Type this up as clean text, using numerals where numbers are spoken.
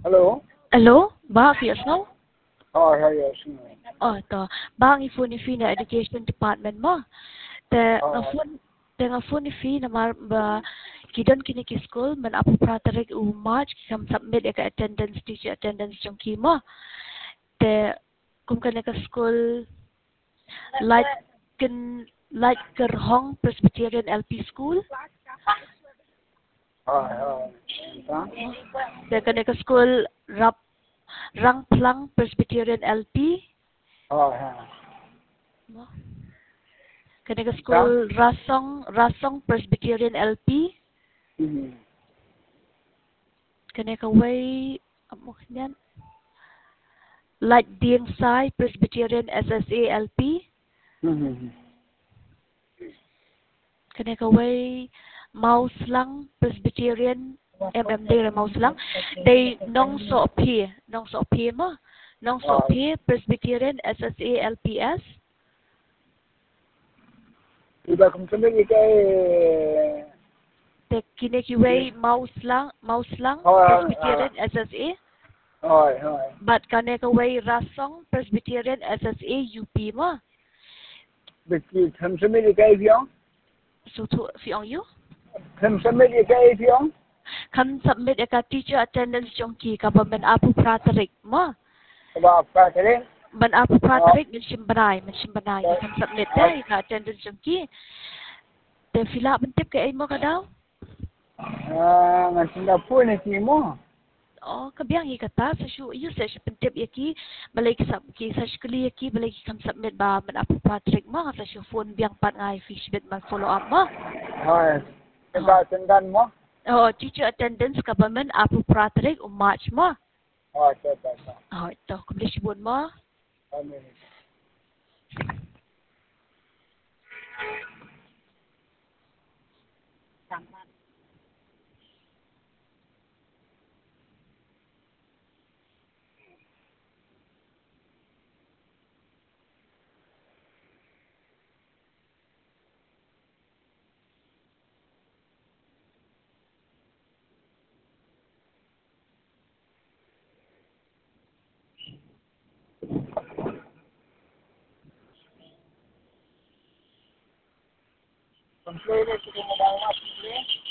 Hello? Hello? Ba, Fias no? Oh, yes. Oh, to. Ba, ang ifo ni Fi na Education Department mo. Nga phone ni Fi na ba, kidon kini ki school, man apo pratarek u March, kam submit ka attendance, teacher attendance yung kimo. Kung ka ka school, like, like Kerhong Presbyterian LP School. Ka ka school, Rangplang Presbyterian LP. Kaneka school Rasong Presbyterian LP. Kaneka way amo kanyan. Light Diensai Presbyterian SSA LP. Kaneka way Mauslang Presbyterian MMD Mauslang. They nong so appear mo. Nong so appear Presbyterian SSA LPS. Iba kung sabi kay Kinikiway Mauslang Presbyterian SSA. But kanekaway Rasong Presbyterian SSA UP mo. Beki tham sabi kay Fiong? So to Fiong you? Tham sabi kay Fiong? Kan submit ka teacher attendance yung ki ka ba man apo praterik mo. Ba praterik? Man apo praterik mensimbanay. Kan submit day ka attendance yung ki. Fila bentip kay mo ka daw? Nga po na mo. Oh, kabiyang ikata sa iyo sa bentip yaki balay ki sa skuli yaki balay ki kan submit ba man apo praterik mo sa phone biyang pat nga fish bit man follow up mo. Iba tundan mo? Oh, teacher attendance ka ba man apo praterik o March mo? Ito, kublisibon mo. Complain ito kung mabawat.